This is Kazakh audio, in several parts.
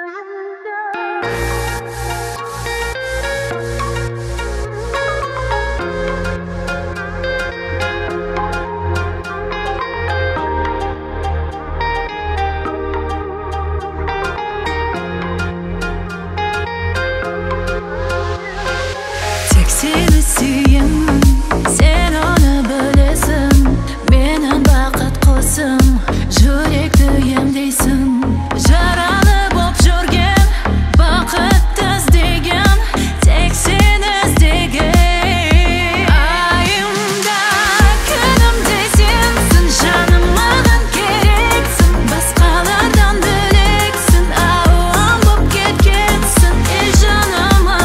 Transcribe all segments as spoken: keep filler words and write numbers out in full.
Seni suyum, sen onu bilesin. Benim baqat qolsin, yurakdayım deysin. Jaralib bo'lib jurgan, baqat izdegan, tek sen izdegan. Ayimda kunimda sensin, jonim mаған keraksin. Boshqalardan bilaksin, avom bo'lib ketgansin. Ey jonima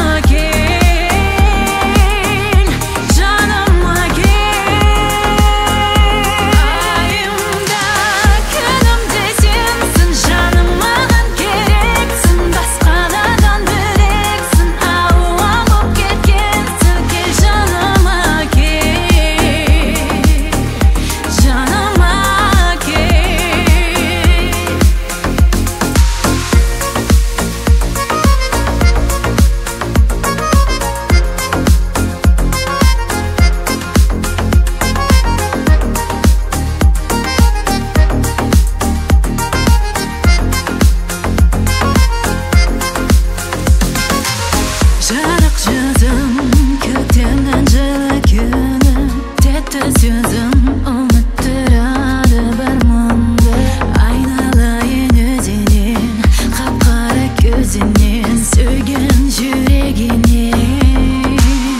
Жарық жүзім, көктемнің жылы күні, тәтті сөзім ұмыттырады бір мұңды. Айналайын өзінен, қап-қара көзінен, сүйген жүрегінен.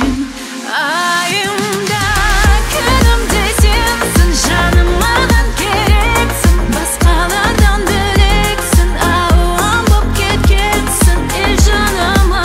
Айымда күнімде сенсің, жаным маған керексің. Басқалардан бөлексің, ауам болып кеткенсің. Ей жаныма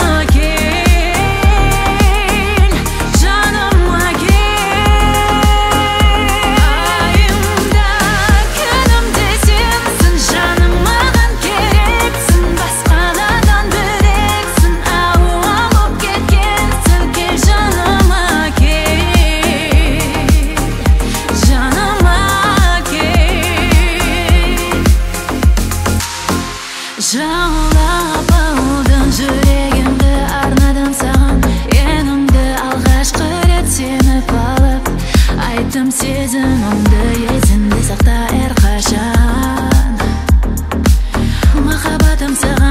Жаулап алдың жүрегімді, арнадым саған енімді. Алғашқы рет сені алып, айттым сезімімді. Есімде сақта әрқашан, махаббатым саған.